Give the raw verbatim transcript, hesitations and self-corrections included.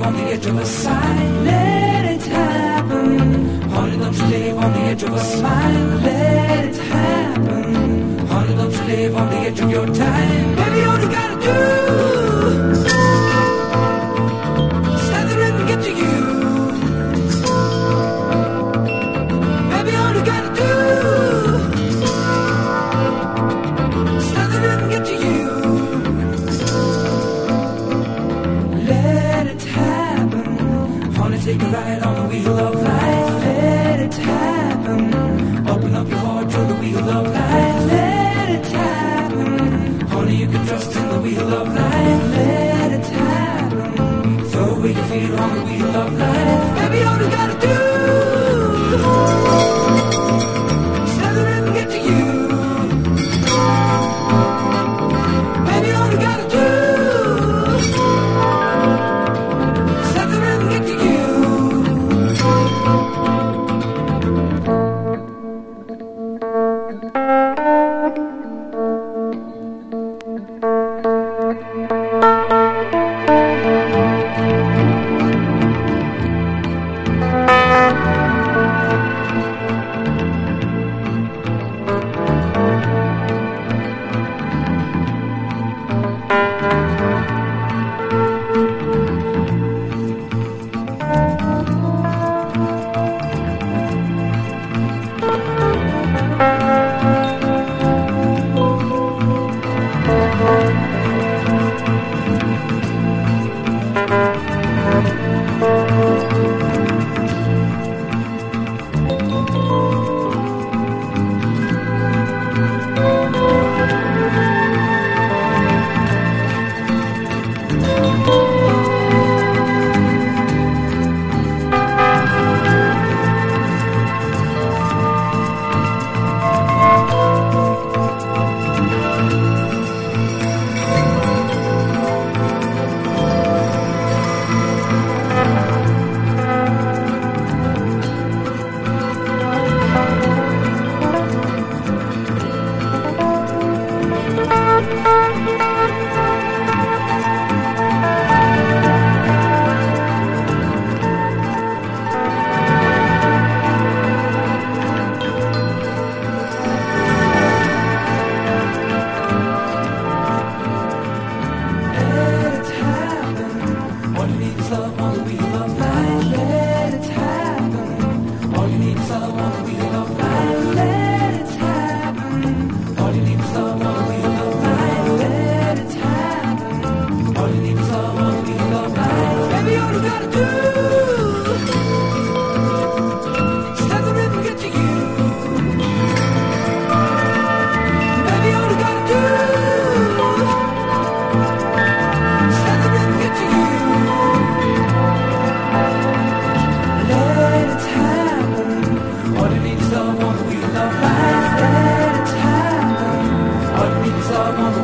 on the edge of a sigh. Let it happen. Honey, don't you live on the edge of a smile. Let it happen. Honey, don't you live on the edge of your time. Baby, all you gotta do is stand there and get to you. Baby, all you gotta do is stand there and get to you. Let it happen. Honey, take a ride on the wheel of life. Let it happen. Open up your heart to the wheel of life. Let it happen. Honey, you can trust in the wheel of life. Let it happen. Throw away your fear on the wheel of life. Baby, all you gotta do is stand there and get to you. Baby, all you gotta do is stand there and get to you. Love on